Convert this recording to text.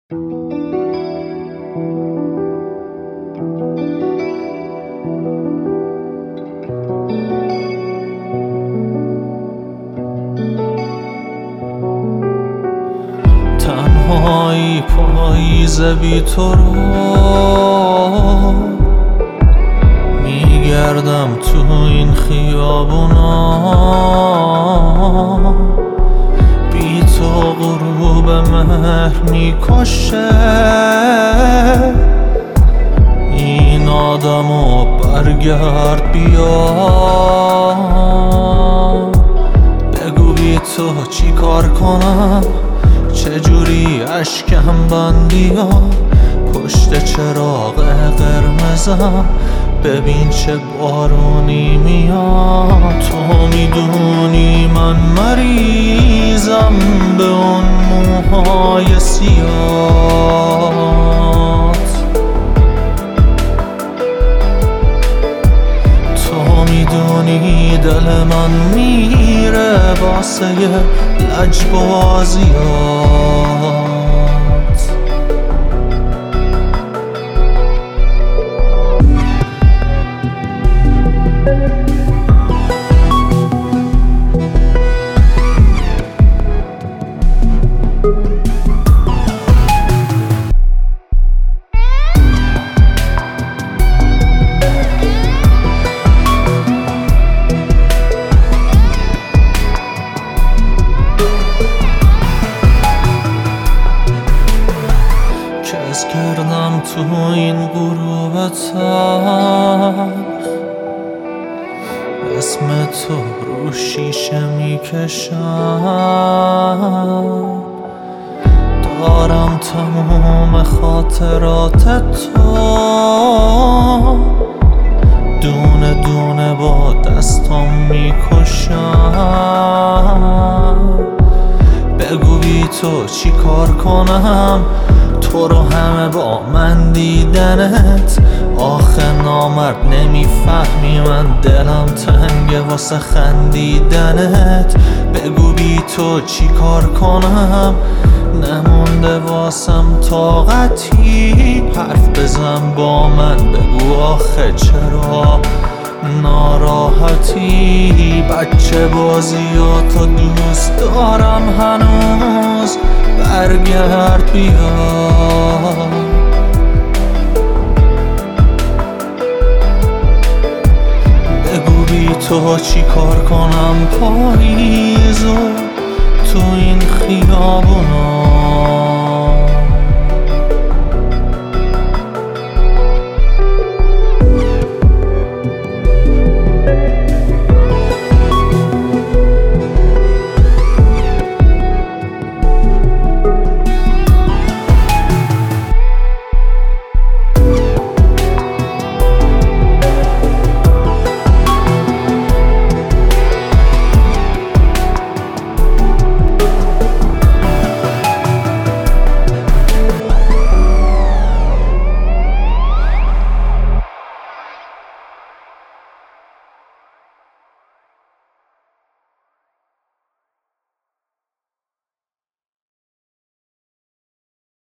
تنهایی پاییز بی تو رو میگردم تو این خیابونا، بی تو غروب مهر میکشه این آدمو، برگرد بیا بگو بی تو چی کار کنم، چجوری اشکم بندی ها پشت چراغ قرمزم، ببین چه بارونی میاد. تو میدونی من مریضم به اون موهای سیاهت، تو میدونی دل من میره واسه لجبازیات. کس کردم تو این غروب تلخ، اسم تو رو شیشه میکشم، دارم تموم خاطرات تو دونه دونه با دستام میکشم، بگو بی تو چی کار کنم، تو رو همه با من دیدنت، آخه نامرد نمیفهمی من دلم تنگه واسه خندیدنت، بگو بی تو چی کار کنم، نمونده واسم طاقتی، حرف بزن با من بگو آخه چرا ناراحتی، بچه بازیاتو دوست دارم هنوز، برگرد بیا بگو بی تو چی کار کنم پاییزو تو این خیابونا.